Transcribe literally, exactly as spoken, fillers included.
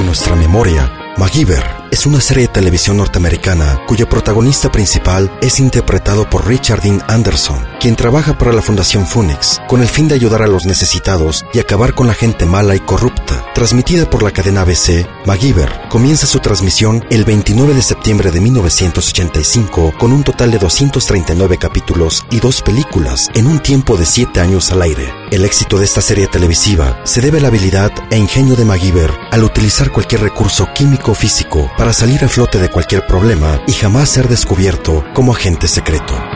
nuestra memoria. MacGyver es una serie de televisión norteamericana cuyo protagonista principal es interpretado por Richard Dean Anderson, quien trabaja para la Fundación Phoenix con el fin de ayudar a los necesitados y acabar con la gente mala y corrupta. Transmitida por la cadena A B C, MacGyver comienza su transmisión el veintinueve de septiembre de mil novecientos ochenta y cinco con un total de doscientos treinta y nueve capítulos y dos películas en un tiempo de siete años al aire. El éxito de esta serie televisiva se debe a la habilidad e ingenio de MacGyver al utilizar cualquier recurso químico o físico para salir a flote de cualquier problema y jamás ser descubierto como agente secreto.